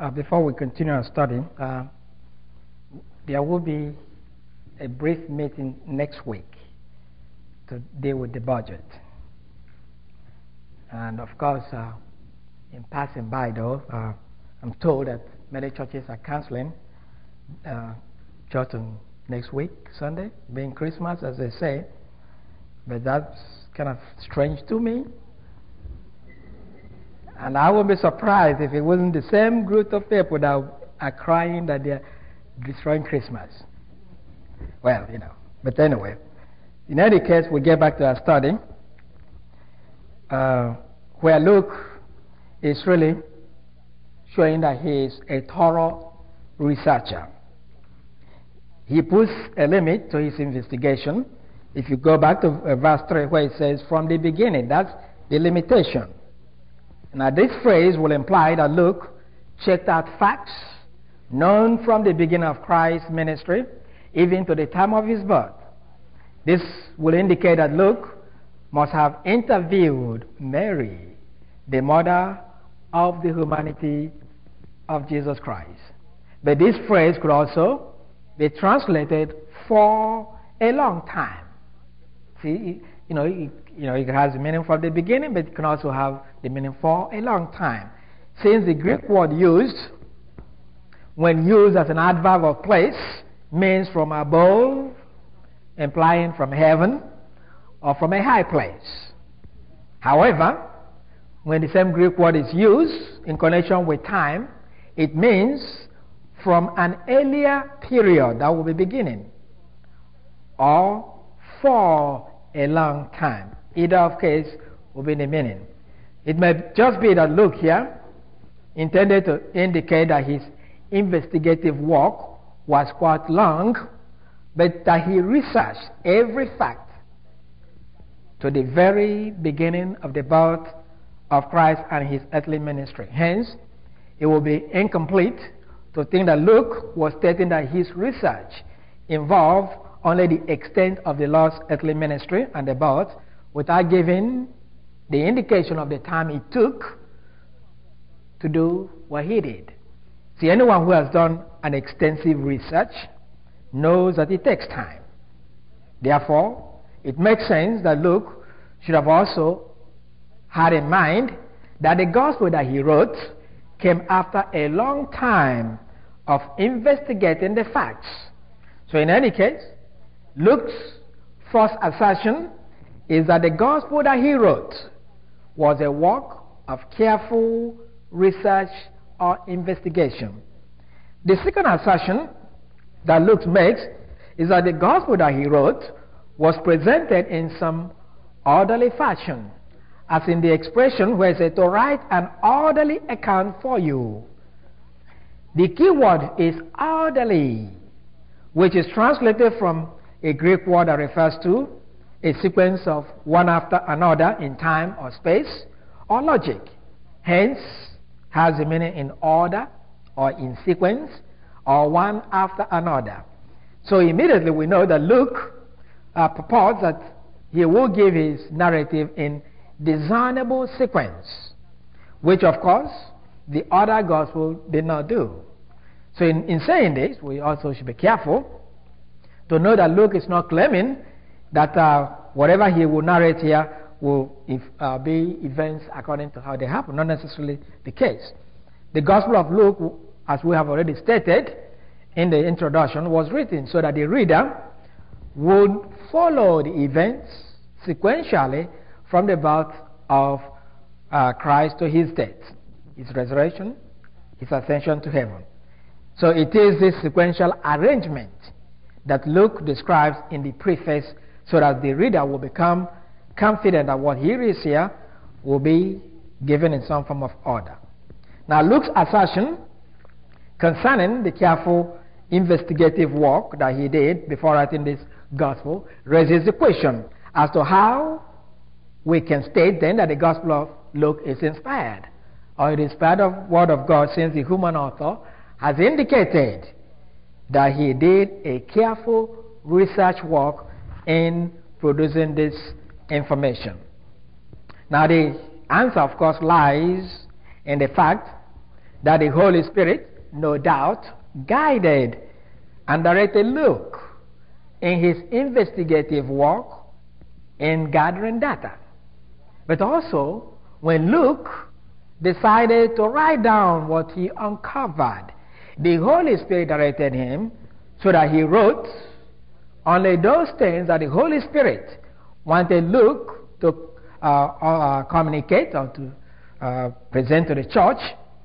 Before we continue our study, there will be a brief meeting next week to deal with the budget. And of course, in passing by though, I'm told that many churches are canceling church on next week, Sunday, being Christmas, as they say. But that's kind of strange to me. And I would be surprised if it wasn't the same group of people that are crying that they're destroying Christmas. Well, But anyway, in any case, we get back to our study, where Luke is really showing that he is a thorough researcher. He puts a limit to his investigation. If you go back to verse 3 where it says, from the beginning, that's the limitation. Now this phrase will imply that Luke checked out facts known from the beginning of Christ's ministry, even to the time of his birth. This will indicate that Luke must have interviewed Mary, the mother of the humanity of Jesus Christ. But this phrase could also be translated for a long time. See, it has the meaning from the beginning, but it can also have the meaning for a long time. Since the Greek word used, when used as an adverb of place, means from above, implying from heaven, or from a high place. However, when the same Greek word is used in connection with time, it means from an earlier period, that will be beginning, or for a long time. Either of case will be the meaning. It may just be that Luke here intended to indicate that his investigative work was quite long, but that he researched every fact to the very beginning of the birth of Christ and his earthly ministry. Hence, it will be incomplete to think that Luke was stating that his research involved only the extent of the Lord's earthly ministry and the birth, without giving the indication of the time it took to do what he did. See, anyone who has done an extensive research knows that it takes time. Therefore, it makes sense that Luke should have also had in mind that the gospel that he wrote came after a long time of investigating the facts. So in any case, Luke's first assertion is that the gospel that he wrote was a work of careful research or investigation. The second assertion that Luke makes is that the gospel that he wrote was presented in some orderly fashion, as in the expression where it says to write an orderly account for you. The key word is orderly, which is translated from a Greek word that refers to a sequence of one after another in time or space or logic. Hence, has the meaning in order or in sequence or one after another. So immediately we know that Luke purports that he will give his narrative in discernible sequence, which of course the other gospel did not do. So in saying this, we also should be careful to know that Luke is not claiming that whatever he will narrate here will be events according to how they happen. Not necessarily the case. The Gospel of Luke, as we have already stated in the introduction, was written so that the reader would follow the events sequentially from the birth of Christ to his death, his resurrection, his ascension to heaven. So it is this sequential arrangement that Luke describes in the preface so that the reader will become confident that what he reads here will be given in some form of order. Now Luke's assertion concerning the careful investigative work that he did before writing this gospel raises the question as to how we can state then that the gospel of Luke is inspired, or it is inspired of word of God, since the human author has indicated that he did a careful research work in producing this information. Now the answer, of course, lies in the fact that the Holy Spirit, no doubt, guided and directed Luke in his investigative work in gathering data. But also, when Luke decided to write down what he uncovered, the Holy Spirit directed him so that he wrote only those things that the Holy Spirit wanted Luke to communicate or to present to the church.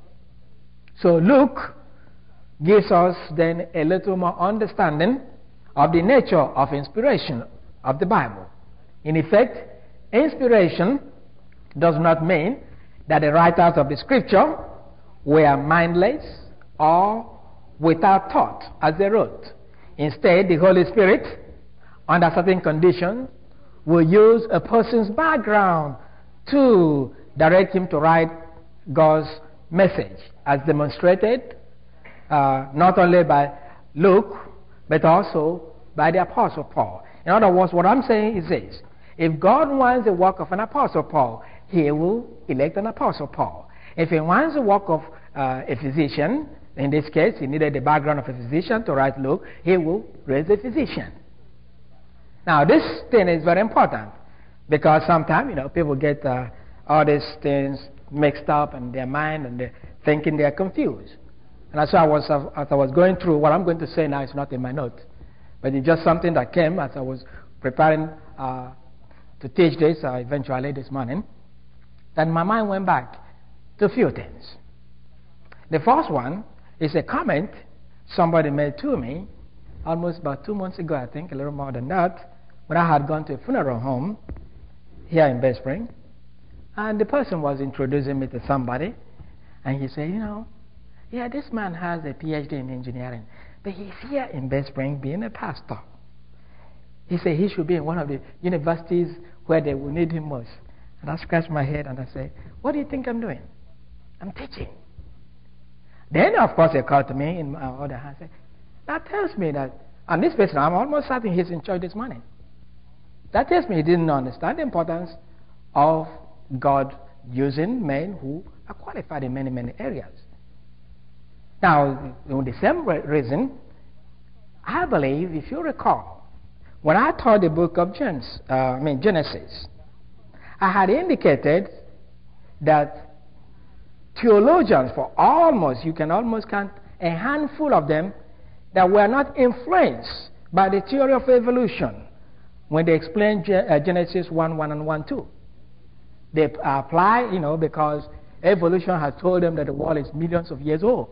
So Luke gives us then a little more understanding of the nature of inspiration of the Bible. In effect, inspiration does not mean that the writers of the scripture were mindless or without thought as they wrote. Instead, the Holy Spirit, under certain conditions, will use a person's background to direct him to write God's message, as demonstrated not only by Luke, but also by the Apostle Paul. In other words, what I'm saying is this: if God wants the work of an Apostle Paul, he will elect an Apostle Paul. If he wants the work of a physician, in this case, he needed the background of a physician to write Luke, he will raise a physician. Now, this thing is very important because sometimes, people get all these things mixed up in their mind and they're thinking they're confused. And as I was going through, what I'm going to say now is not in my notes, but it's just something that came as I was preparing to teach this eventually this morning. Then my mind went back to a few things. The first one is a comment somebody made to me almost about 2 months ago, I think, a little more than that, when I had gone to a funeral home here in Bay Spring, and the person was introducing me to somebody, and he said, yeah, this man has a PhD in engineering, but he's here in Bay Spring being a pastor. He said he should be in one of the universities where they will need him most. And I scratched my head and I said, what do you think I'm doing? I'm teaching. Then, of course, it occurred to me in my other hand, said, that tells me that, and this person, I'm almost certain he's in church this morning. That tells me he didn't understand the importance of God using men who are qualified in many, many areas. Now, for the same reason, I believe, if you recall, when I taught the book of Genesis, I had indicated that theologians, you can almost count a handful of them, that were not influenced by the theory of evolution when they explain Genesis 1:1 and 1:2. They apply, because evolution has told them that the world is millions of years old.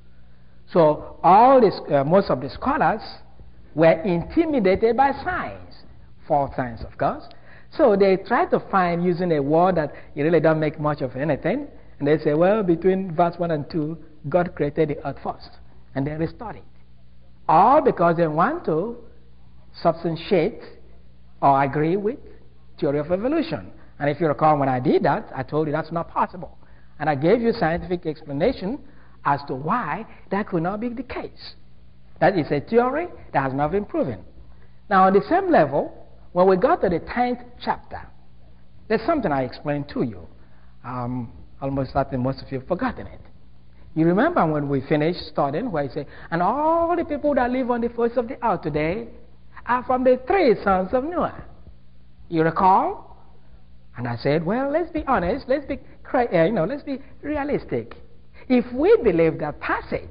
So most of the scholars were intimidated by science, false science, of course. So they try to find, using a word that it really doesn't make much of anything, and they say, well, between verse 1 and 2, God created the earth first, and then restored it. All because they want to substantiate or agree with theory of evolution. And if you recall, when I did that, I told you that's not possible. And I gave you scientific explanation as to why that could not be the case. That is a theory that has not been proven. Now, on the same level, when we got to the 10th chapter, there's something I explained to you. Almost certain most of you have forgotten it. You remember when we finished studying where he said, and all the people that live on the face of the earth today are from the 3 sons of Noah. You recall? And I said, well, let's be honest, let's be realistic. If we believe that passage,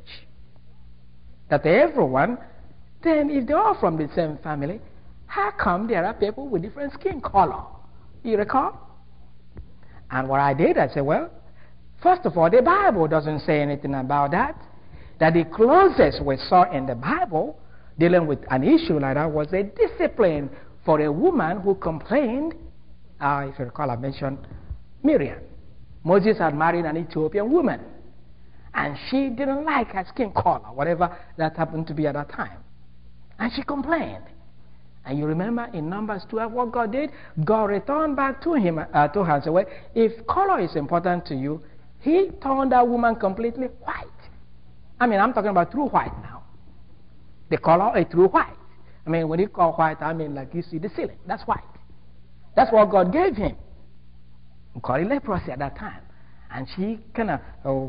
that everyone, then if they're all from the same family, how come there are people with different skin color? You recall? And what I did, I said, well, first of all, the Bible doesn't say anything about that. That the closest we saw in the Bible dealing with an issue like that was a discipline for a woman who complained. If you recall, I mentioned Miriam. Moses had married an Ethiopian woman, and she didn't like her skin color, whatever that happened to be at that time. And she complained. And you remember in Numbers 12 what God did? God returned back to her and said, well, if color is important to you, he turned that woman completely white. I'm talking about true white now. The color is true white. When you call white, like you see the ceiling. That's white. That's what God gave him. We call it leprosy at that time. And she kind of,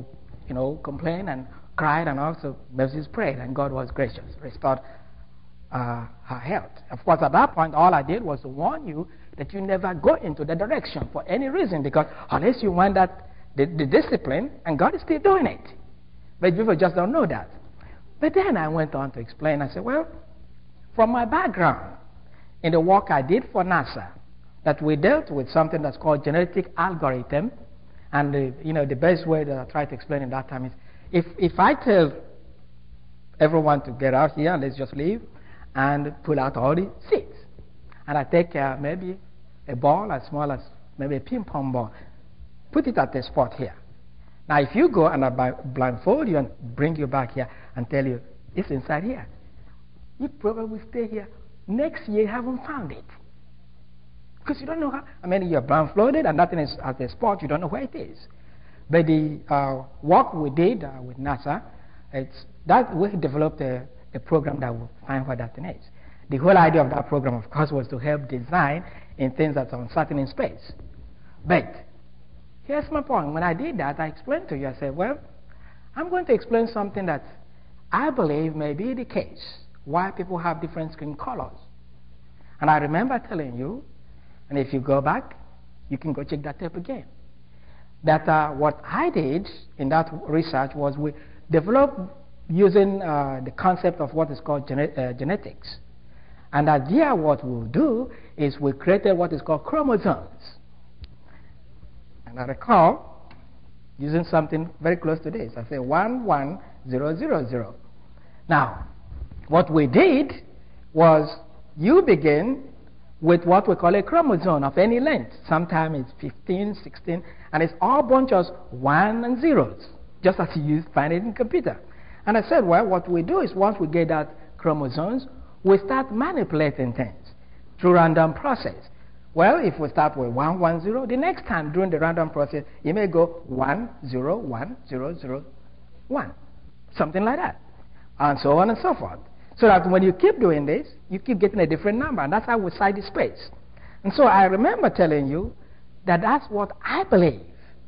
complained and cried, and also Moses prayed, and God was gracious, restored her health. Of course, at that point, all I did was to warn you that you never go into that direction for any reason, because unless you want that the discipline, and God is still doing it. But people just don't know that. But then I went on to explain. I said, well, from my background in the work I did for NASA, that we dealt with something that's called genetic algorithm, and the best way that I try to explain it that time is, if I tell everyone to get out here, let's just leave, and pull out all the seeds, and I take maybe a ball as small as maybe a ping pong ball, put it at the spot here. Now, if you go and I blindfold you and bring you back here and tell you it's inside here, you probably stay here. Next year, you haven't found it. Because you don't know how. You're blindfolded and nothing is at the spot. You don't know where it is. But the work we did with NASA, we developed a program that will find where that thing is. The whole idea of that program, of course, was to help design in things that are uncertain in space. But here's my point. When I did that, I explained to you, I said, well, I'm going to explain something that I believe may be the case, why people have different skin colors. And I remember telling you, and if you go back, you can go check that tape again, that what I did in that research was we developed using the concept of what is called genetics. And the idea what we'll do is we created what is called chromosomes. And I recall using something very close to this. I say 11000. Now, what we did was you begin with what we call a chromosome of any length. Sometimes it's 15, 16, and it's all bunches of 1 and zeros, just as you find it in computer. And I said, well, what we do is once we get that chromosomes, we start manipulating things through random process. Well, if we start with 110, the next time during the random process, you may go 101001, something like that, and so on and so forth. So that when you keep doing this, you keep getting a different number, and that's how we cite the space. And so I remember telling you that that's what I believe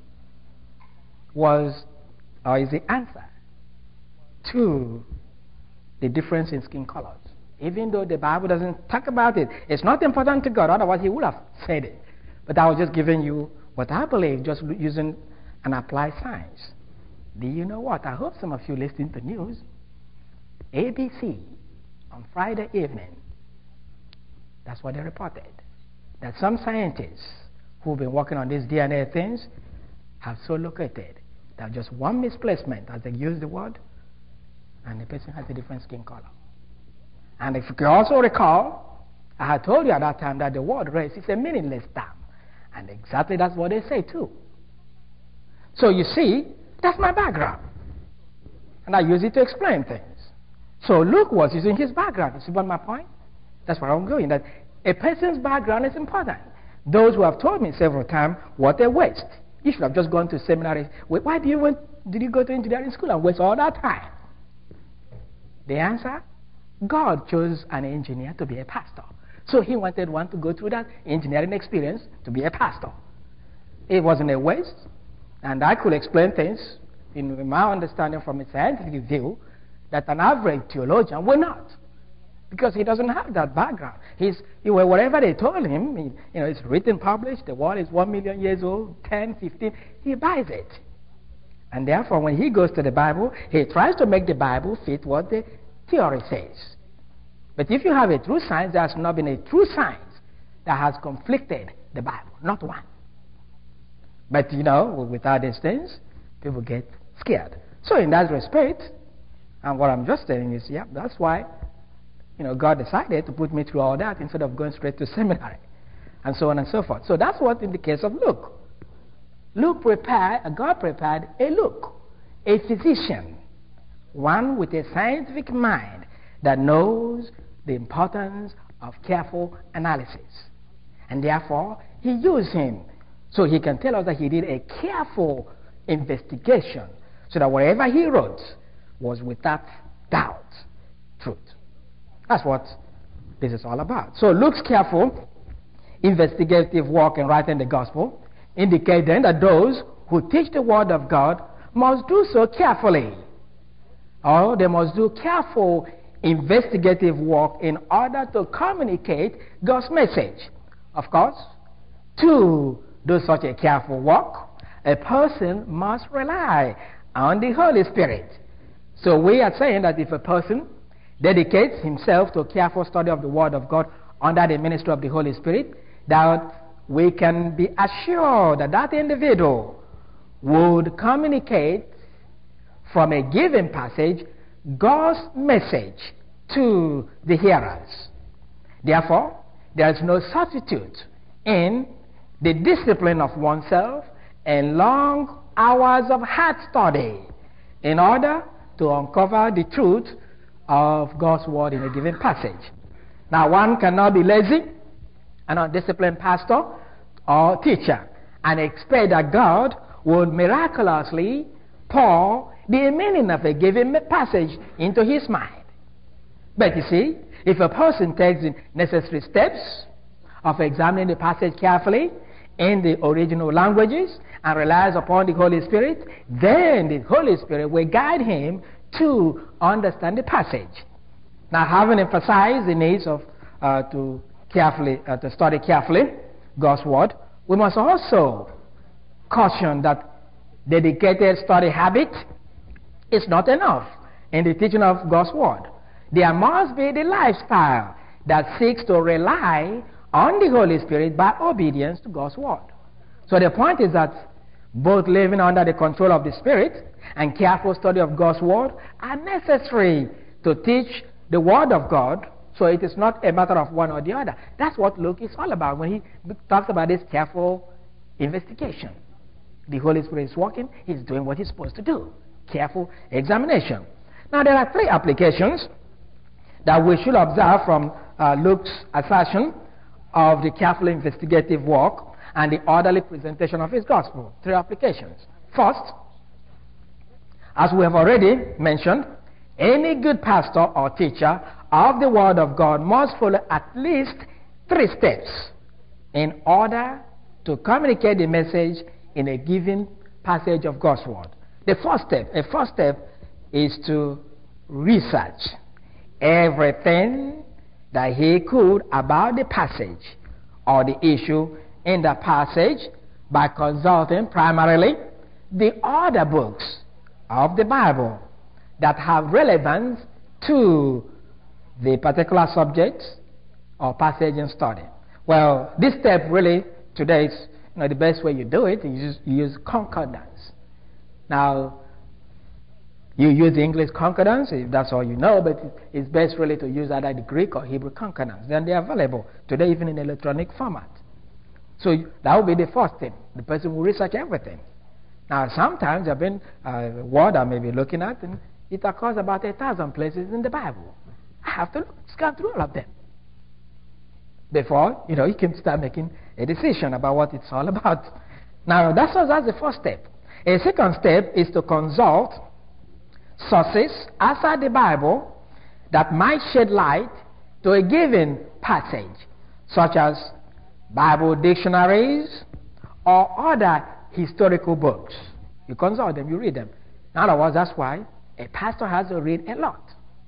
is the answer to the difference in skin colors. Even though the Bible doesn't talk about it, it's not important to God, otherwise he would have said it. But I was just giving you what I believe, just using an applied science. Do you know what? I hope some of you listen to news. ABC on Friday evening, that's what they reported, that some scientists who've been working on these DNA things have so located that just one misplacement, as they use the word, and the person has a different skin color. And if you can also recall, I had told you at that time that the word race is a meaningless term. And exactly that's what they say too. So you see, that's my background. And I use it to explain things. So Luke was using his background. You see what my point? That's where I'm going. That a person's background is important. Those who have told me several times, what a waste. You should have just gone to seminary. Why did you go to engineering school and waste all that time? The answer? God chose an engineer to be a pastor. So he wanted one to go through that engineering experience to be a pastor. It wasn't a waste. And I could explain things in my understanding from a scientific view that an average theologian will not. Because he doesn't have that background. Whatever they told him, it's written, published, the world is 1 million years old, 10, 15, he buys it. And therefore, when he goes to the Bible, he tries to make the Bible fit what the theory says. But if you have a true science, there has not been a true science that has conflicted the Bible. Not one. But, without these things, people get scared. So in that respect, and what I'm just saying is, that's why, God decided to put me through all that instead of going straight to seminary, and so on and so forth. So that's what in the case of Luke. God prepared a Luke, a physician, one with a scientific mind that knows the importance of careful analysis. And therefore, he used him so he can tell us that he did a careful investigation so that whatever he wrote was without doubt truth. That's what this is all about. So Luke's careful investigative work in writing the gospel indicate then that those who teach the word of God must do so carefully, or they must do careful investigative work in order to communicate God's message. Of course, to do such a careful work, a person must rely on the Holy Spirit. So we are saying that if a person dedicates himself to a careful study of the Word of God under the ministry of the Holy Spirit, that we can be assured that that individual would communicate from a given passage God's message to the hearers. Therefore, there is no substitute in the discipline of oneself and long hours of hard study in order to uncover the truth of God's word in a given passage. Now, one cannot be lazy, an undisciplined pastor or teacher, and expect that God would miraculously pour the meaning of a given passage into his mind. But you see, if a person takes the necessary steps of examining the passage carefully in the original languages and relies upon the Holy Spirit, then the Holy Spirit will guide him to understand the passage. Now, having emphasized the needs of to study carefully God's word, we must also caution that dedicated study habit is not enough in the teaching of God's word. There must be the lifestyle that seeks to rely on the Holy Spirit by obedience to God's word. So the point is that both living under the control of the Spirit and careful study of God's word are necessary to teach the word of God. So it is not a matter of one or the other. That's what Luke is all about when he talks about this careful investigation. The Holy Spirit is working. He's doing what he's supposed to do. Careful examination. Now, there are three applications that we should observe from Luke's assertion of the careful investigative work and the orderly presentation of his gospel. Three applications. First, as we have already mentioned, any good pastor or teacher of the Word of God must follow at least three steps in order to communicate the message in a given passage of God's Word. The first step is to research everything that he could about the passage or the issue in the passage by consulting primarily the other books of the Bible that have relevance to the particular subject or passage in study. Well, this step really today is the best way you do it. You use concordance. Now, you use the English concordance if that's all you know, but it's best really to use either the Greek or Hebrew concordance. Then they are available today even in electronic format. So that will be the first thing. The person will research everything. Now, sometimes there have been a word I may be looking at, and it occurs about 1,000 places in the Bible. I have to scan through all of them before, you can start making a decision about what it's all about. Now, that's the first step. A second step is to consult sources outside the Bible that might shed light to a given passage, such as Bible dictionaries or other historical books. You consult them, you read them. In other words, that's why a pastor has to read a lot.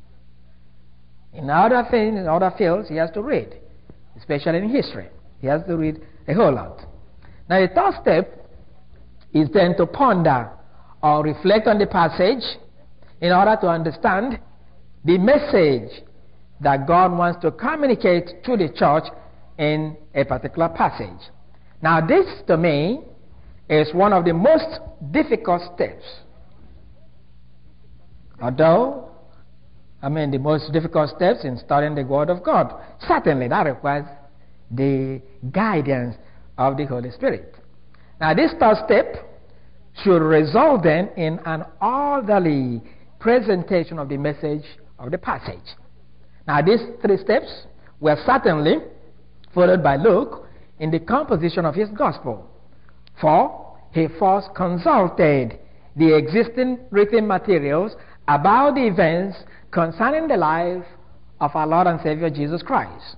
In other things, in other fields, he has to read, especially in history. He has to read a whole lot. Now, the third step is then to ponder or reflect on the passage in order to understand the message that God wants to communicate to the church in a particular passage. Now, this to me is one of the most difficult steps. Although, the most difficult steps in studying the Word of God. Certainly, that requires the guidance of the Holy Spirit. Now, this third step should result then in an orderly presentation of the message of the passage. Now, these three steps were certainly followed by Luke in the composition of his gospel. For he first consulted the existing written materials about the events concerning the life of our Lord and Savior Jesus Christ.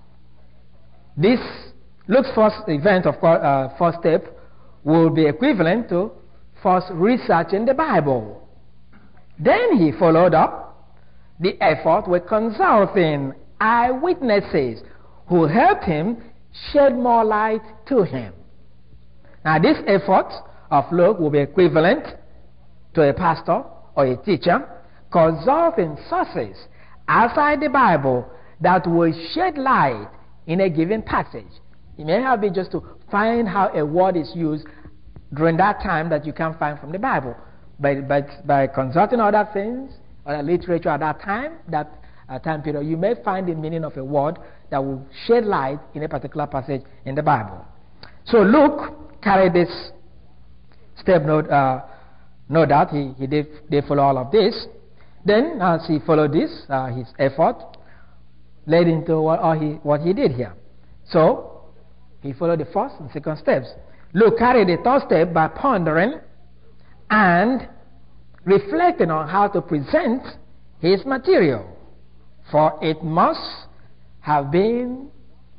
This Luke's first event, of course, first step, will be equivalent to first researching the Bible. Then he followed up the effort with consulting eyewitnesses who helped him shed more light to him. Now, this effort of Luke will be equivalent to a pastor or a teacher consulting sources outside the Bible that will shed light in a given passage. It may have been just to find how a word is used during that time that you can't find from the Bible. But by consulting other things, other literature at that time, time period, you may find the meaning of a word that will shed light in a particular passage in the Bible. So Luke carried this step, no doubt he did follow all of this. Then as he followed this, his effort led into what he did here. So he followed the first and second steps. Luke carried the third step by pondering and reflecting on how to present his material, for it must have been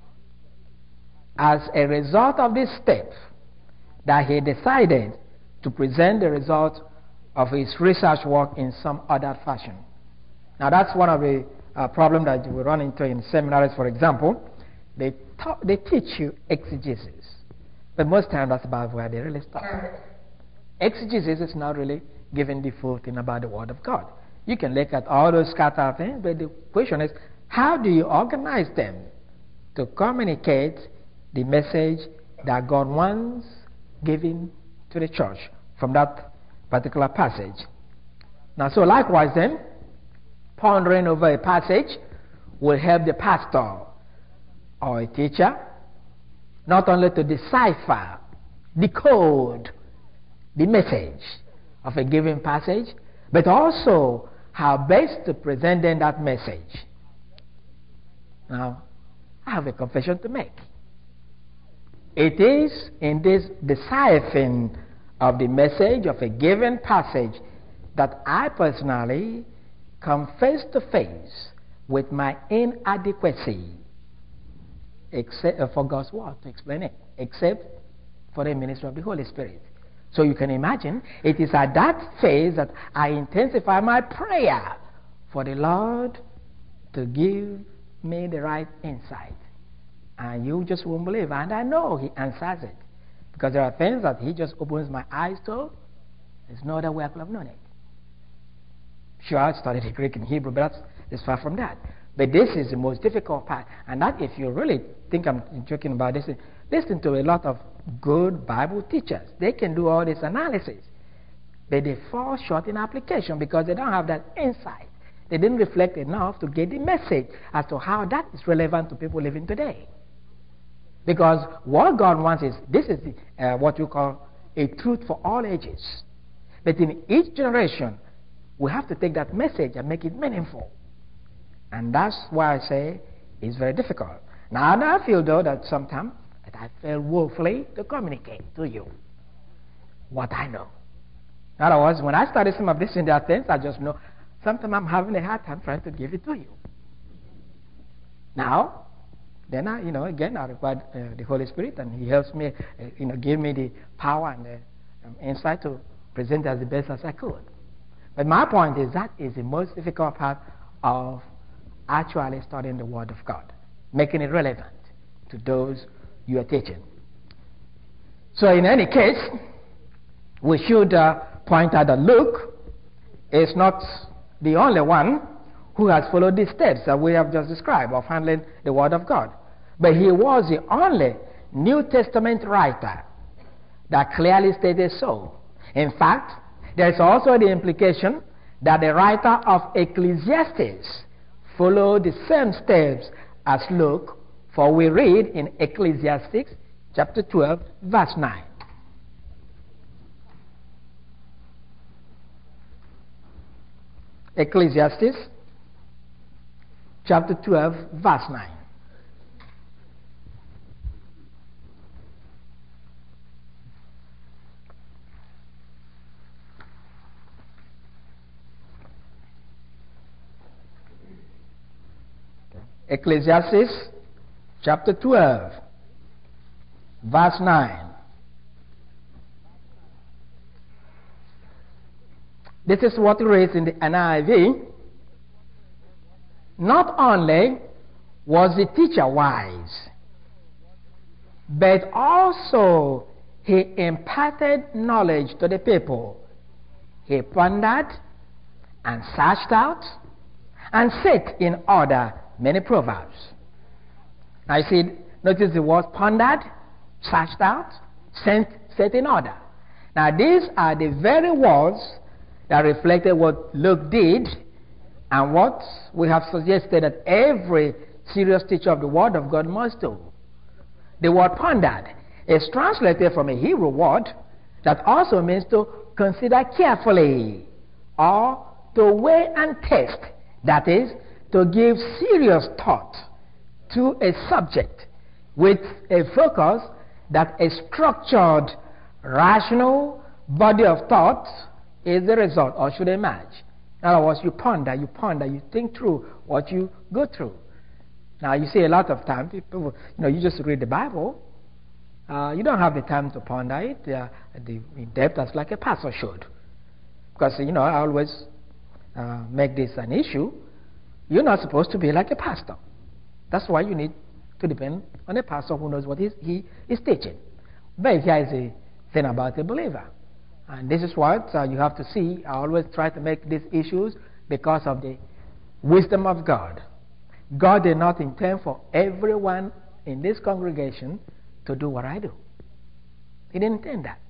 as a result of this step that he decided to present the result of his research work in some other fashion. Now that's one of the problems that we run into in seminaries, for example. They teach you exegesis, but most times that's about where they really stop. Exegesis is not really giving the full thing about the Word of God. You can look at all those scattered things, but the question is, how do you organize them to communicate the message that God wants given to the church from that particular passage? Now, so likewise then, pondering over a passage will help the pastor or a teacher not only to decipher, decode the message of a given passage, but also how best to present them that message. Now, I have a confession to make. It is in this deciphering of the message of a given passage that I personally come face to face with my inadequacy, except for God's word to explain it, except for the ministry of the Holy Spirit. So you can imagine, it is at that phase that I intensify my prayer for the Lord to give me the right insight. And you just won't believe. And I know He answers it. Because there are things that He just opens my eyes to. There's no other way I could have known it. Sure, I studied the Greek and Hebrew, but that's far from that. But this is the most difficult part. And that, if you really think I'm joking about this, listen to a lot of good Bible teachers. They can do all this analysis, but they fall short in application because they don't have that insight. They didn't reflect enough to get the message as to how that is relevant to people living today. Because what God wants is, this is what you call a truth for all ages. But in each generation, we have to take that message and make it meaningful. And that's why I say it's very difficult. Now, I feel, though, that sometimes I fail woefully to communicate to you what I know. In other words, when I study some of these Indian things, I just know sometimes I'm having a hard time trying to give it to you. Now, then I require the Holy Spirit, and He helps me, give me the power and the insight to present as the best as I could. But my point is that is the most difficult part of actually studying the Word of God, making it relevant to those you are teaching. So in any case, we should point out that Luke is not the only one who has followed these steps that we have just described of handling the Word of God. But he was the only New Testament writer that clearly stated so. In fact, there is also the implication that the writer of Ecclesiastes followed the same steps as Luke, for we read in Ecclesiastes chapter 12, verse 9. Ecclesiastes chapter 12, verse 9. Ecclesiastes chapter 12, verse 9. This is what it reads in the NIV. Not only was the teacher wise, but also he imparted knowledge to the people. He pondered and searched out and set in order many proverbs. Now you see, notice the word pondered, searched out, set in order. Now these are the very words that reflected what Luke did and what we have suggested that every serious teacher of the Word of God must do. The word pondered is translated from a Hebrew word that also means to consider carefully or to weigh and test. That is, to give serious thought to a subject with a focus that a structured, rational body of thought is the result or should emerge. In other words, you ponder, you think through what you go through. Now, you see a lot of times, people, you just read the Bible. You don't have the time to ponder it in depth as like a pastor should. Because, I always make this an issue. You're not supposed to be like a pastor. That's why you need to depend on a pastor who knows what he is teaching. But here is a thing about a believer. And this is what you have to see. I always try to make these issues because of the wisdom of God. God did not intend for everyone in this congregation to do what I do. He didn't intend that.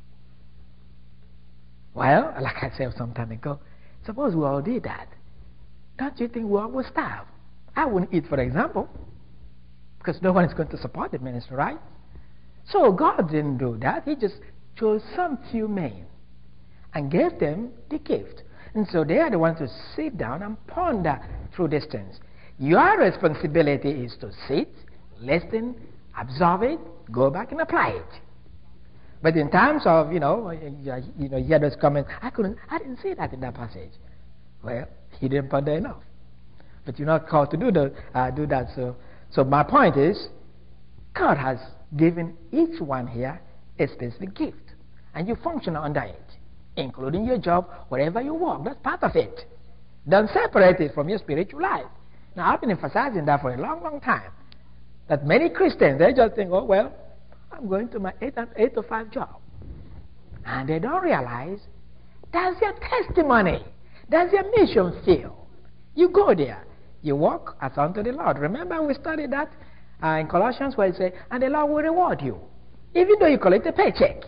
Well, like I said some time ago, suppose we all did that. Don't you think we all would starve? I wouldn't eat, for example, because no one is going to support the ministry, right? So God didn't do that. He just chose some few men and gave them the gift. And so they are the ones to sit down and ponder through these things. Your responsibility is to sit, listen, absorb it, go back and apply it. But in terms of, you hear those comments, I didn't see that in that passage. Well, he didn't ponder enough. But you're not called to do that. So my point is, God has given each one here a specific gift. And you function under it, including your job, wherever you work. That's part of it. Don't separate it from your spiritual life. Now, I've been emphasizing that for a long, long time. That many Christians, they just think, I'm going to my 8 to 5 job. And they don't realize that's your testimony. That's your mission field. You go there. You walk as unto the Lord. Remember we studied that in Colossians where it says, and the Lord will reward you, even though you collect a paycheck.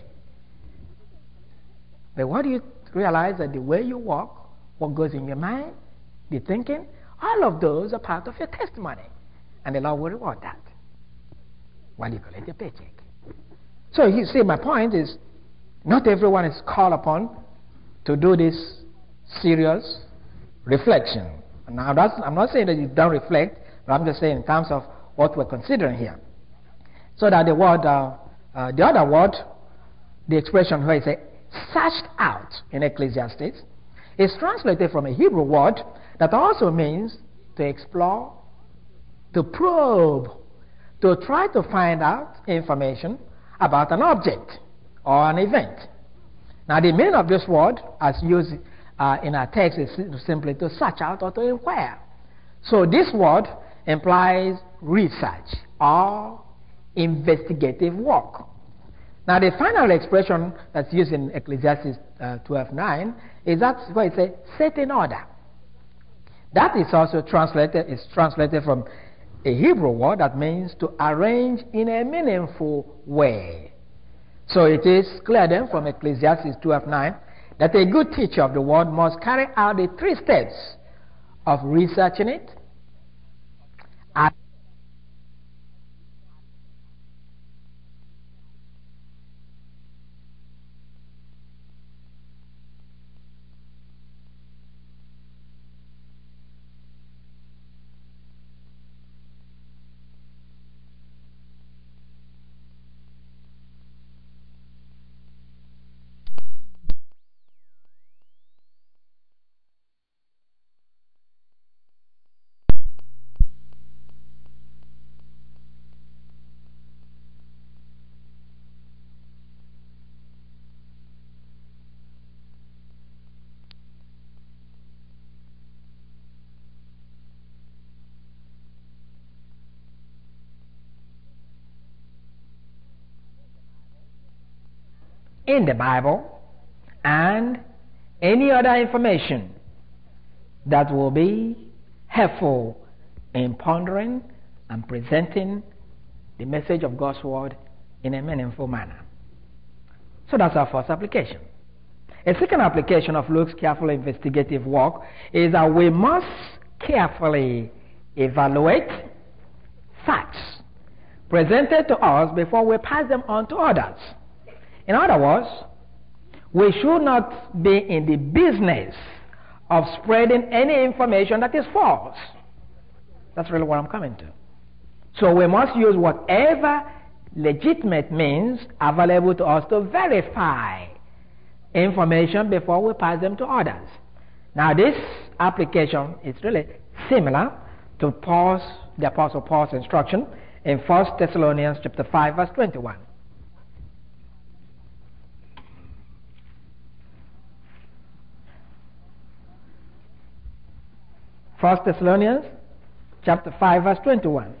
But what do you realize that the way you walk, what goes in your mind, the thinking, all of those are part of your testimony. And the Lord will reward that while you collect your paycheck. So you see, my point is, not everyone is called upon to do this serious reflection. Now, I'm not saying that you don't reflect, but I'm just saying in terms of what we're considering here. So that the word, the other word, the expression where it says, searched out in Ecclesiastes, is translated from a Hebrew word that also means to explore, to probe, to try to find out information about an object or an event. Now, the meaning of this word, as used in our text, is simply to search out or to inquire. So this word implies research or investigative work. Now, the final expression that's used in Ecclesiastes 12:9 is that where it says, set in order. That is also translated from a Hebrew word that means to arrange in a meaningful way. So it is clear then from Ecclesiastes 12:9 that a good teacher of the word must carry out the 3 steps of researching it, in the Bible and any other information that will be helpful in pondering and presenting the message of God's Word in a meaningful manner. So that's our first application. A second application of Luke's careful investigative work is that we must carefully evaluate facts presented to us before we pass them on to others. In other words, we should not be in the business of spreading any information that is false. That's really what I'm coming to. So we must use whatever legitimate means available to us to verify information before we pass them to others. Now this application is really similar to the Apostle Paul's instruction in 1 Thessalonians chapter 5 verse 21. First Thessalonians chapter 5 verse 21.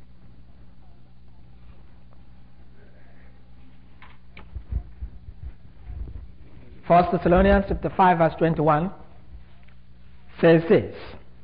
First Thessalonians chapter 5 verse 21 says this: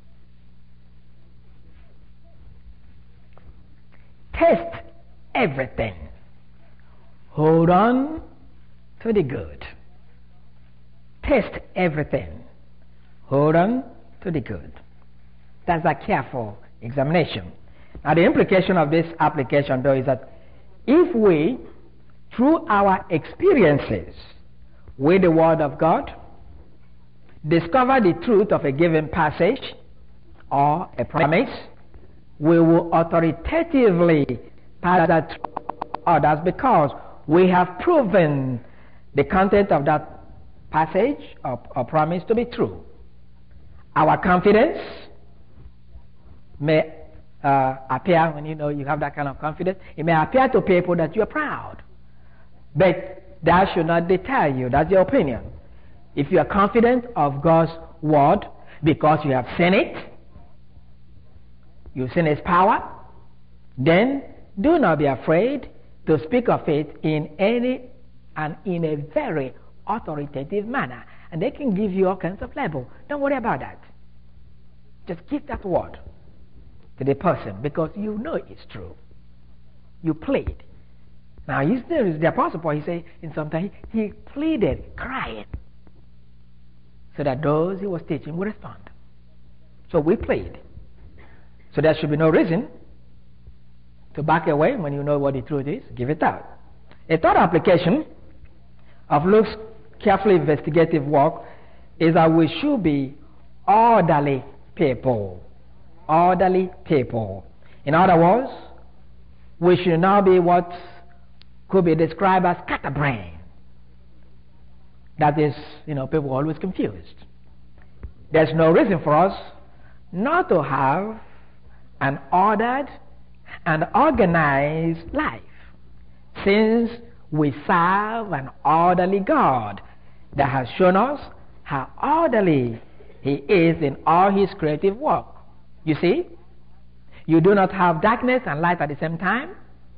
test everything, hold on to the good. Test everything, hold on to the good. That's a careful examination. Now the implication of this application though is that if we, through our experiences with the Word of God, discover the truth of a given passage or a promise, we will authoritatively pass that to others because we have proven the content of that passage or promise to be true. Our confidence may appear, when you have that kind of confidence, it may appear to people that you are proud. But that should not deter you. That's your opinion. If you are confident of God's Word because you have seen it, you've seen its power, then do not be afraid to speak of it in a very authoritative manner. And they can give you all kinds of label. Don't worry about that. Just give that word to the person because you know it's true. You plead. Now, the Apostle Paul, he said in some time, he pleaded, crying, so that those he was teaching would respond. So we plead. So there should be no reason to back away when you know what the truth is. Give it out. A third application of Luke's carefully investigative work is that we should be orderly people. Orderly people. In other words, we should not be what could be described as scatterbrain. That is, people are always confused. There's no reason for us not to have an ordered and organized life, since we serve an orderly God that has shown us how orderly He is in all His creative work. You see, you do not have darkness and light at the same time.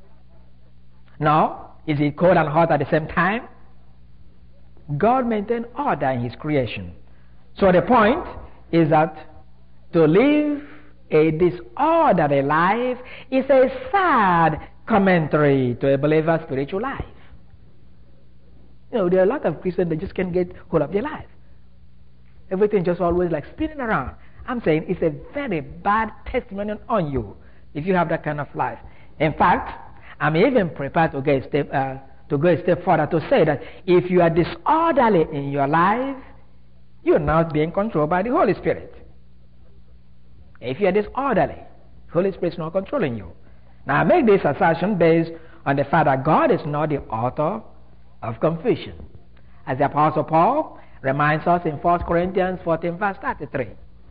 No, is it cold and hot at the same time? God maintains order in His creation. So the point is that to live a disorderly life is a sad commentary to a believer's spiritual life. There are a lot of Christians that just can't get hold of their life. Everything just always like spinning around. I'm saying it's a very bad testimony on you if you have that kind of life. In fact, I'm even prepared to go a step further to say that if you are disorderly in your life, you're not being controlled by the Holy Spirit. If you are disorderly, the Holy Spirit is not controlling you. Now I make this assertion based on the fact that God is not the author of confusion, as the Apostle Paul reminds us in 1 Corinthians 14 verse 33.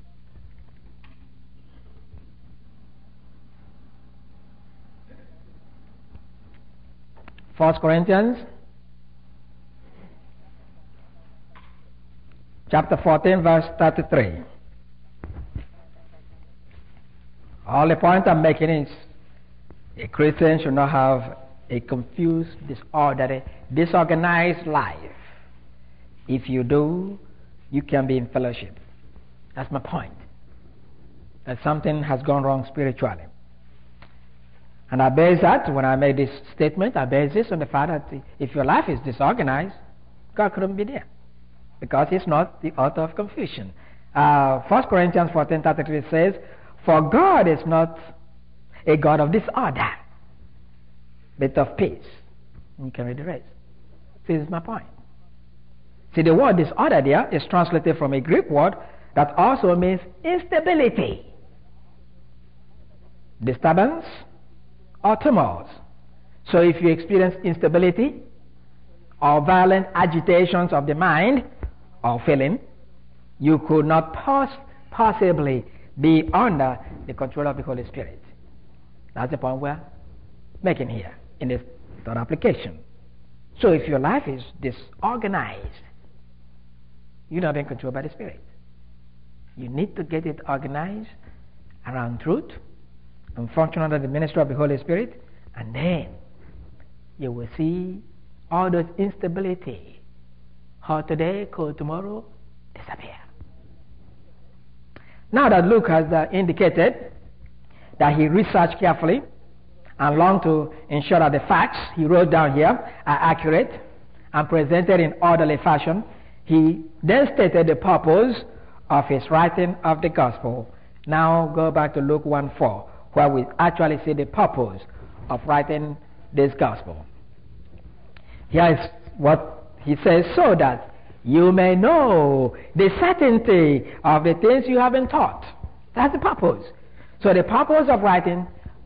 First Corinthians chapter 14 verse 33. All the point I'm making is a Christian should not have a confused, disorderly, disorganized life. If you do, you can be in fellowship. That's my point. That something has gone wrong spiritually. And I base that, when I made this statement, I base this on the fact that if your life is disorganized, God couldn't be there. Because He's not the author of confusion. 1 Corinthians 14:33 says, "For God is not a God of disorder, but of peace." And you can read the rest. This is my point. See, the word disorder there is translated from a Greek word that also means instability, disturbance, or tumult. So if you experience instability or violent agitations of the mind or feeling, you could not possibly be under the control of the Holy Spirit. That's the point we're making here in this third application. So if your life is disorganized, you're not being controlled by the Spirit. You need to get it organized around truth and function under the ministry of the Holy Spirit, and then you will see all those instability, hot today, cold tomorrow, disappear. Now that Luke has indicated that he researched carefully and longed to ensure that the facts he wrote down here are accurate and presented in orderly fashion, he then stated the purpose of his writing of the gospel. Now go back to Luke 1:4, where we actually see the purpose of writing this gospel. Here is what he says: "So that you may know the certainty of the things you have been taught." That's the purpose. So the purpose of writing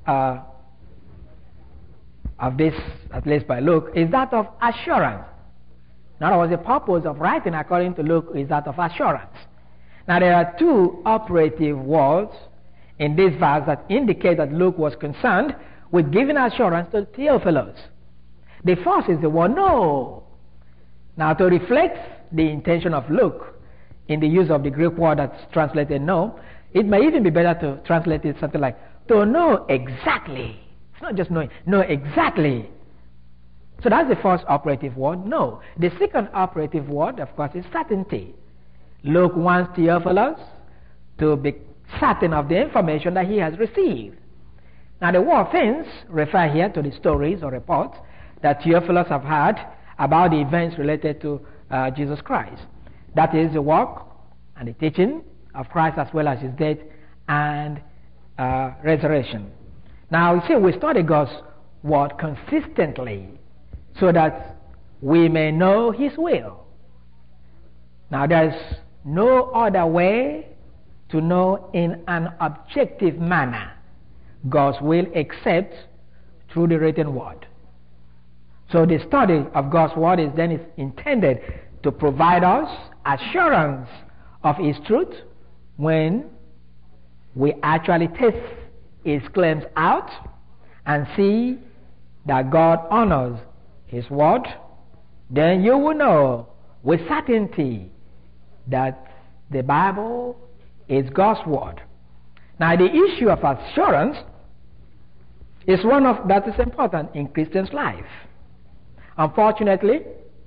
of this, at least by Luke, is that of assurance. In other words, the purpose of writing, according to Luke, is that of assurance. Now there are two operative words in this verse that indicate that Luke was concerned with giving assurance to Theophilus. The first is the word "know." Now, to reflect the intention of Luke in the use of the Greek word that's translated "know," it may even be better to translate it something like "to know exactly." It's not just knowing, know exactly. So that's the first operative word, "know." The second operative word, of course, is certainty. Luke wants Theophilus to be certain of the information that he has received. Now, the word "things" refer here to the stories or reports that Theophilus have had about the events related to Jesus Christ. That is the work and the teaching of Christ, as well as his death and resurrection. Now, you see, we study God's word consistently so that we may know his will. Now, there's no other way to know in an objective manner God's will except through the written word. So the study of God's word is intended to provide us assurance of his truth when we actually test his claims out and see that God honors his word. Then you will know with certainty that the Bible is God's word. Now, the issue of assurance is one that is important in Christian's life. Unfortunately,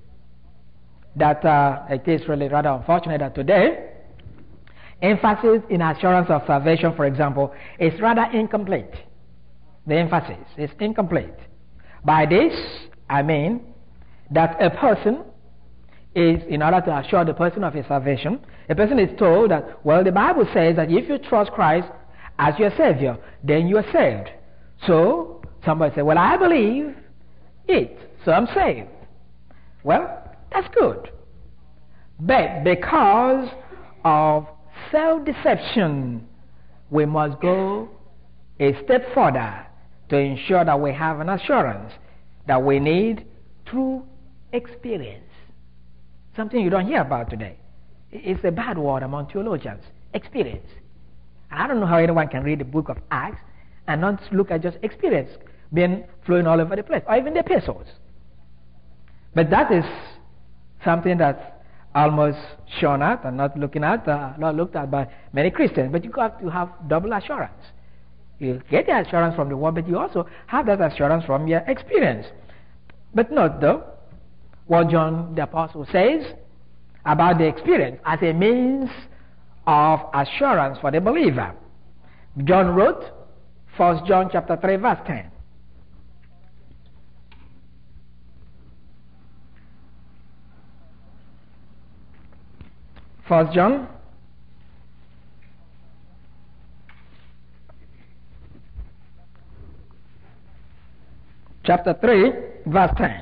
it is really rather unfortunate that today, emphasis in assurance of salvation, for example, is rather incomplete. The emphasis is incomplete. By this, I mean that a person is, in order to assure the person of his salvation, a person is told that, well, the Bible says that if you trust Christ as your Savior, then you are saved. So, somebody say, well, I believe it, so I'm saved. Well, that's good. But because of self-deception, we must go a step further to ensure that we have an assurance that we need through experience. Something you don't hear about today. It's a bad word among theologians. Experience. And I don't know how anyone can read the book of Acts and not look at just experience being flowing all over the place, or even the epistles. But that is something that's almost shown at and not looked at by many Christians. But you got to have double assurance. You get the assurance from the word, but you also have that assurance from your experience. But note though, what John the Apostle says about the experience as a means of assurance for the believer. John wrote, 1 John chapter 3 verse 10. First John chapter 3 verse 10.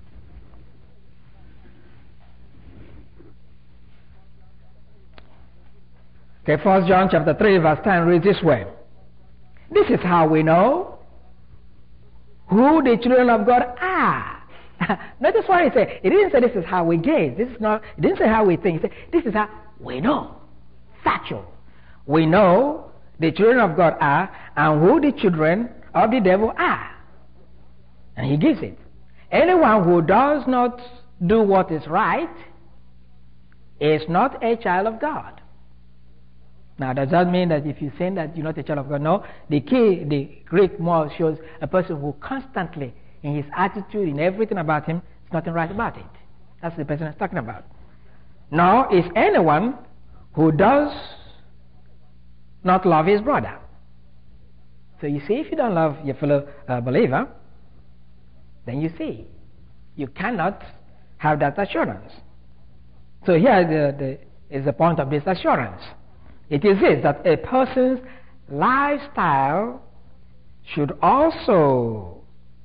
Okay, 1 John chapter 3 verse 10 reads this way. This is how we know who the children of God are. Notice what he said. He didn't say this is how we gaze. This is not. He didn't say how we think. He said this is how we know. Factual. We know the children of God are and who the children of the devil are. And he gives it. Anyone who does not do what is right is not a child of God. Now, does that mean that if you say that you're not a child of God? No. The Greek more shows a person who constantly, in his attitude, in everything about him, there's nothing right about it. That's the person it's talking about. Nor is anyone who does not love his brother. So you see, if you don't love your fellow believer, then you see, you cannot have that assurance. So here is the point of this assurance. It is this, that a person's lifestyle should also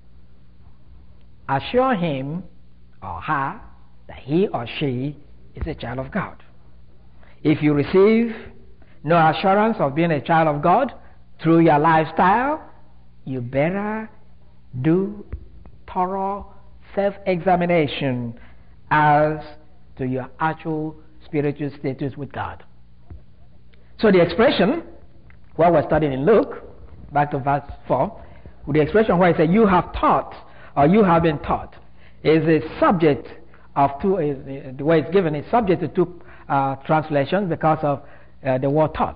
assure him or her that he or she is a child of God. If you receive no assurance of being a child of God through your lifestyle, you better do thorough self-examination as to your actual spiritual status with God. So the expression, what we're studying in Luke, back to verse 4, the expression where it says, you have taught, or you have been taught, is a subject of two, the way it's given is subject to two translations because of the word taught.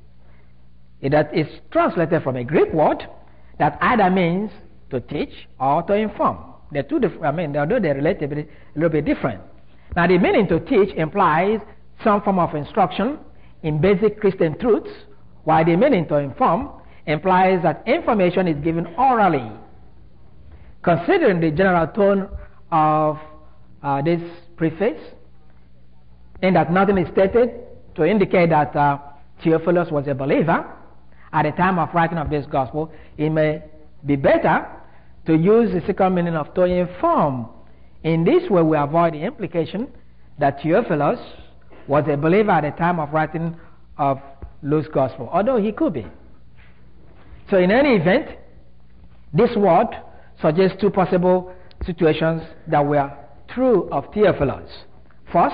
That is translated from a Greek word that either means to teach or to inform. They're two different, although they're relatively a little bit different. Now the meaning to teach implies some form of instruction in basic Christian truths, while the meaning to inform implies that information is given orally. Considering the general tone of this preface, in that nothing is stated to indicate that Theophilus was a believer at the time of writing of this gospel, it may be better to use the second meaning of to inform. In this way, we avoid the implication that Theophilus was a believer at the time of writing of Luke's gospel, although he could be. So in any event, this word suggests two possible situations that were true of Theophilus. First,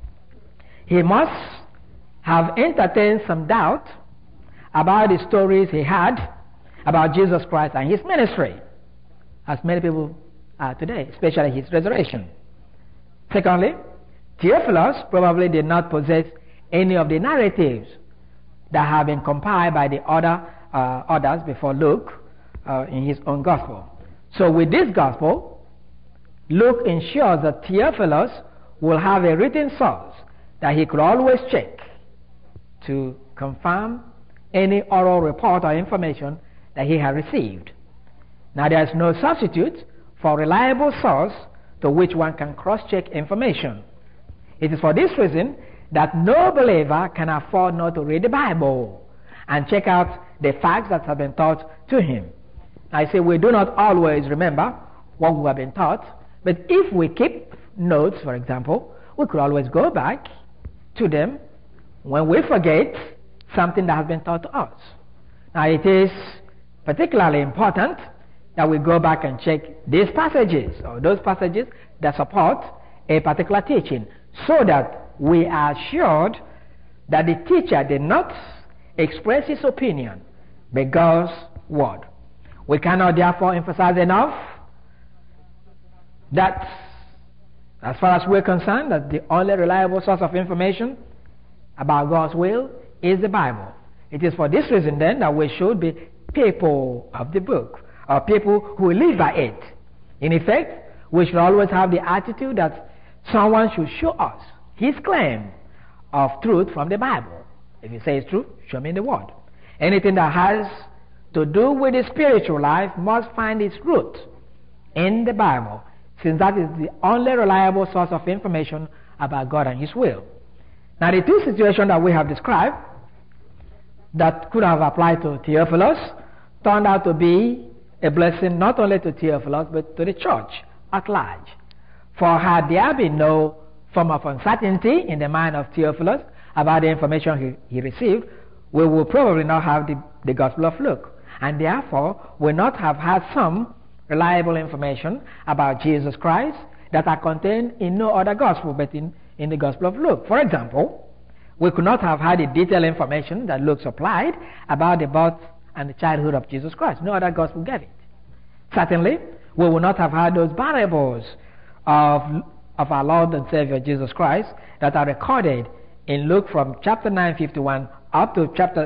he must have entertained some doubt about the stories he had about Jesus Christ and his ministry, as many people are today, especially his resurrection. Secondly, Theophilus probably did not possess any of the narratives that have been compiled by the others before Luke in his own gospel. So with this gospel, Luke ensures that Theophilus will have a written source that he could always check to confirm any oral report or information that he had received. Now there is no substitute for a reliable source to which one can cross-check information. It is for this reason that no believer can afford not to read the Bible and check out the facts that have been taught to him. I say we do not always remember what we have been taught, but if we keep notes, for example, we could always go back to them when we forget something that has been taught to us. Now it is particularly important that we go back and check these passages or those passages that support a particular teaching, so that we are assured that the teacher did not express his opinion but God's word. We cannot therefore emphasize enough that, as far as we're concerned, that the only reliable source of information about God's will is the Bible. It is for this reason then that we should be people of the book, or people who live by it. In effect, we should always have the attitude that someone should show us his claim of truth from the Bible. If he says truth, show me the word. Anything that has to do with the spiritual life must find its root in the Bible, since that is the only reliable source of information about God and his will. Now, the two situations that we have described that could have applied to Theophilus turned out to be a blessing not only to Theophilus but to the church at large. For had there been no form of uncertainty in the mind of Theophilus about the information he received, we would probably not have the Gospel of Luke, and therefore would not have had some reliable information about Jesus Christ that are contained in no other Gospel but in the Gospel of Luke. For example, we could not have had the detailed information that Luke supplied about the birth and the childhood of Jesus Christ. No other Gospel gave it. Certainly, we would not have had those parables of our Lord and Savior Jesus Christ that are recorded in Luke from chapter 9:51 up to chapter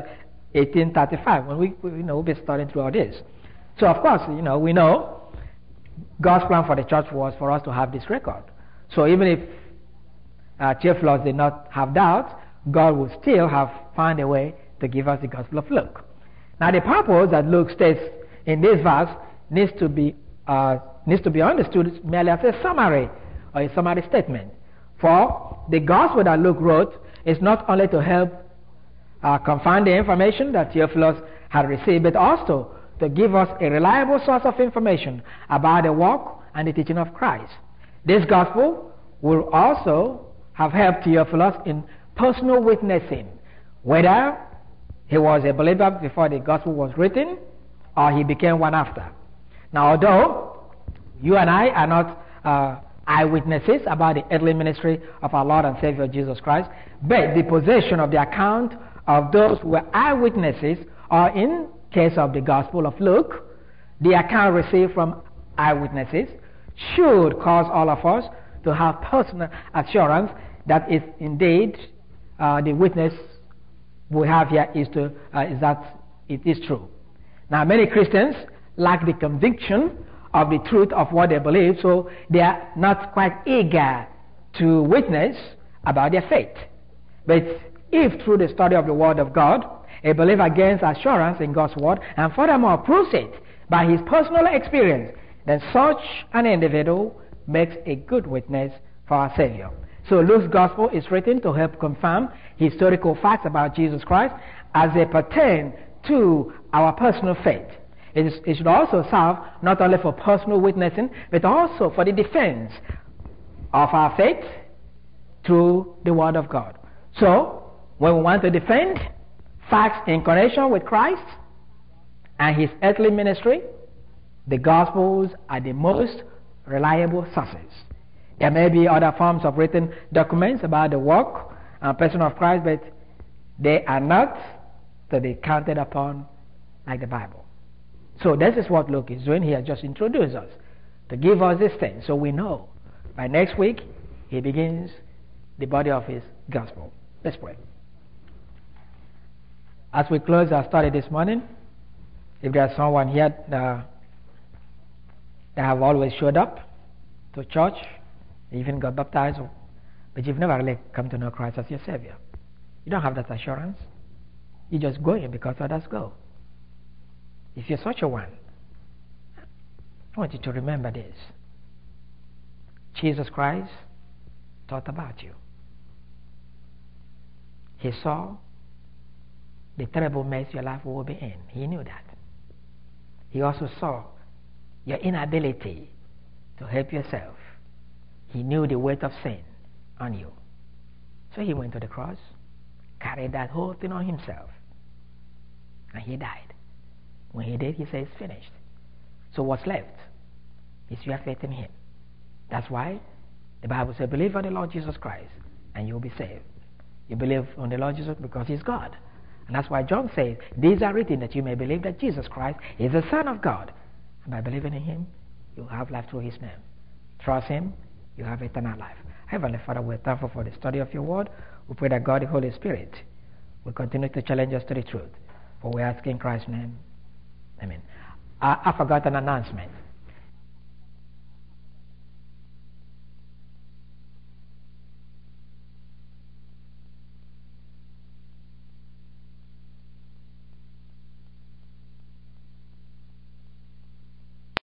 18:35 when we'll be studying through all this. So of course, we know God's plan for the church was for us to have this record. So even if Theophilus did not have doubts, God would still have found a way to give us the Gospel of Luke. Now the purpose that Luke states in this verse needs to be understood merely as a summary or a summary statement. For the Gospel that Luke wrote is not only to help confirm the information that Theophilus had received, but also to give us a reliable source of information about the work and the teaching of Christ. This Gospel will also have helped Theophilus in personal witnessing, whether he was a believer before the Gospel was written or he became one after. Now, although you and I are not eyewitnesses about the earthly ministry of our Lord and Savior Jesus Christ, but the possession of the account of those who were eyewitnesses, or in case of the Gospel of Luke, the account received from eyewitnesses, should cause all of us to have personal assurance that is indeed the witness we have here is that it is true. Now, many Christians lack the conviction of the truth of what they believe, so they are not quite eager to witness about their faith. But if through the study of the Word of God, a believer gains assurance in God's Word and furthermore proves it by his personal experience, then such an individual makes a good witness for our Savior. So Luke's Gospel is written to help confirm historical facts about Jesus Christ as they pertain to our personal faith. It should also serve not only for personal witnessing, but also for the defense of our faith through the Word of God. So, when we want to defend facts in connection with Christ and his earthly ministry, the Gospels are the most reliable sources. There may be other forms of written documents about the work and person of Christ, but they are not to be counted upon like the Bible. So this is what Luke is doing. He has just introduced us to give us this thing, so we know by next week he begins the body of his gospel. Let's pray. As we close our study this morning, if there's someone here that have always showed up to church, even got baptized, but you've never really come to know Christ as your Savior, you don't have that assurance. You just go in because others go. If you're such a one, I want you to remember this. Jesus Christ thought about you. He saw the terrible mess your life will be in. He knew that. He also saw your inability to help yourself. He knew the weight of sin on you. So he went to the cross, carried that whole thing on himself, and he died. When he did, he says, it's finished. So what's left is your faith in him. That's why the Bible says, believe on the Lord Jesus Christ, and you'll be saved. You believe on the Lord Jesus because he's God. And that's why John says, these are written that you may believe that Jesus Christ is the Son of God. And by believing in him, you have life through his name. Trust him, you have eternal life. Heavenly Father, we're thankful for the study of your word. We pray that God, the Holy Spirit, will continue to challenge us to the truth. For we ask in Christ's name. I forgot an announcement.